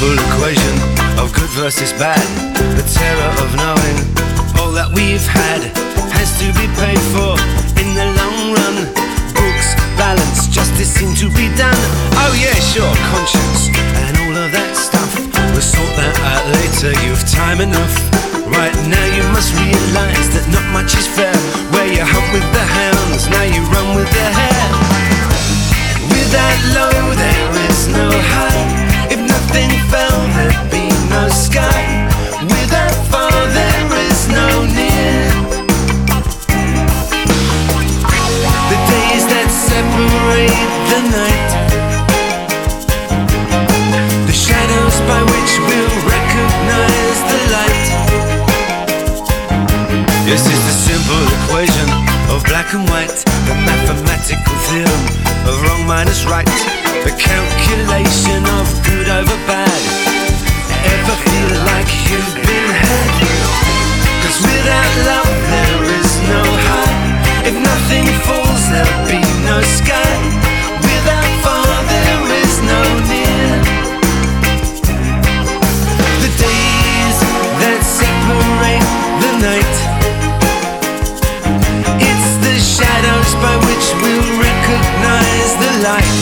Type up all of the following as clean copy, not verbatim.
simple equation of good versus bad. The terror of knowing all that we've had has to be paid for in the long run. Books, balance, justice seem to be done. Oh yeah, sure, conscience and all of that stuff. We'll sort that out later, you've time enough. Right now you must realise that not much is fair. Where you hunt with the hounds, now you run with the hare. Without low there is no high. If nothing fell there'd be no sky. Without far there is no near. The days that separate the night, the shadows by which we'll recognize the light. This is the simple equation of black and white, the mathematical theorem of wrong minus right, the calculation of good over bad. Ever feel like you've been had? 'Cause without love there is no high. If nothing falls there'll be no sky. Without far there is no near. The days that separate the night, it's the shadows by which we'll recognize the light.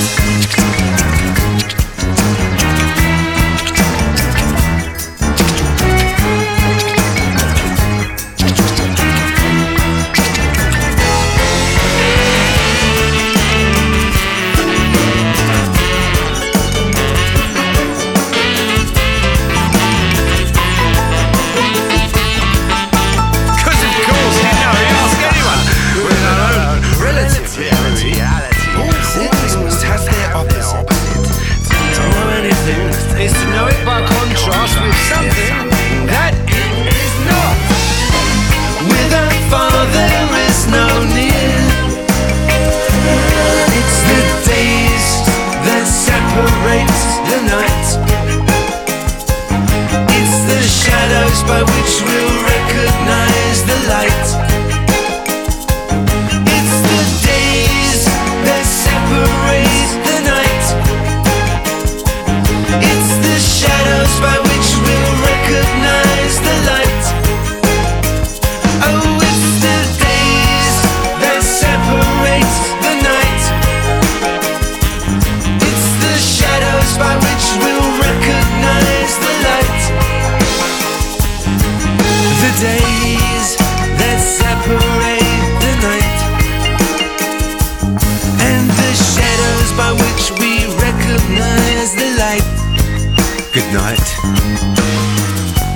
Is to know it by contrast with something that it is not. Without far there is no near. It's the days that separate the night. It's the shadows by which we'll recognize the light. It's the days that separate the night. It's the shadows by which we'll recognize the light. Oh, it's the days that separate the night. It's the shadows by which we'll recognize the light. The days that separate the night, and the shadows by which we recognize the light. Good night.